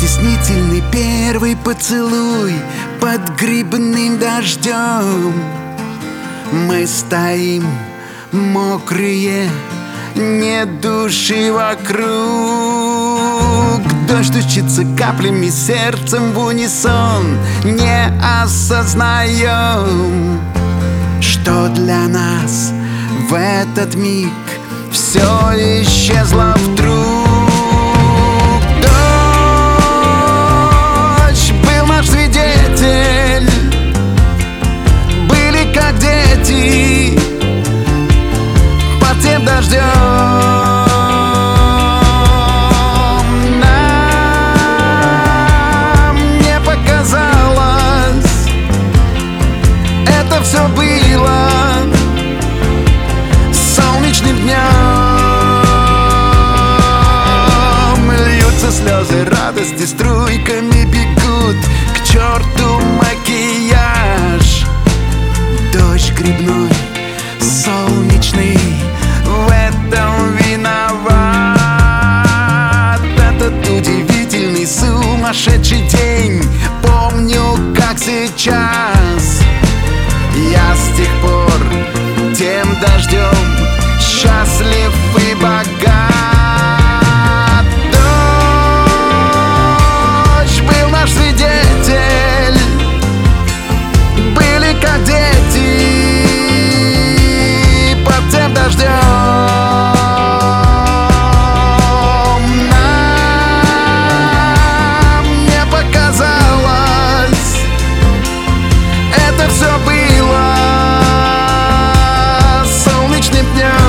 Стеснительный первый поцелуй под грибным дождем. Мы стоим мокрые, нет души вокруг. Дождь стучится каплями, сердцем в унисон. Не осознаем, что для нас в этот миг все исчезло вдруг. Дождь был наш свидетель, были как дети под тем дождем. Нам не показалось, это все было солнечным днем. Льются слезы радости, струйками бегут к черту макияж. Дождь грибной, солнечный, в этом виноват. Этот удивительный, сумасшедший день помню, как сейчас. Я с тех пор тем дождем счастлив и богат. Дождь был наш свидетель, были как дети под тем дождем. Нам не показалось, это все было солнечным днем.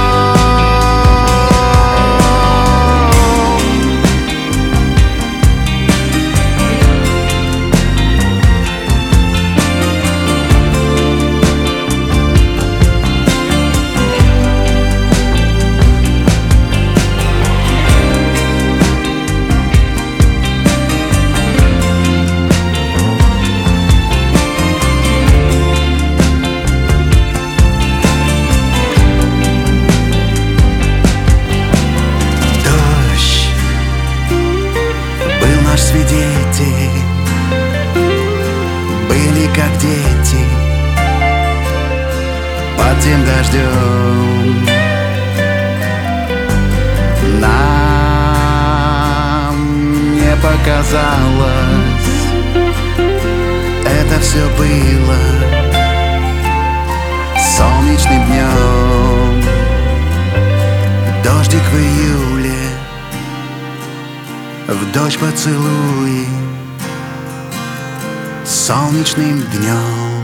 Свидетели были как дети под тем дождем. Нам не показалось, это все было солнечным днем. Дождик в июле, в дождь поцелуи солнечным днем.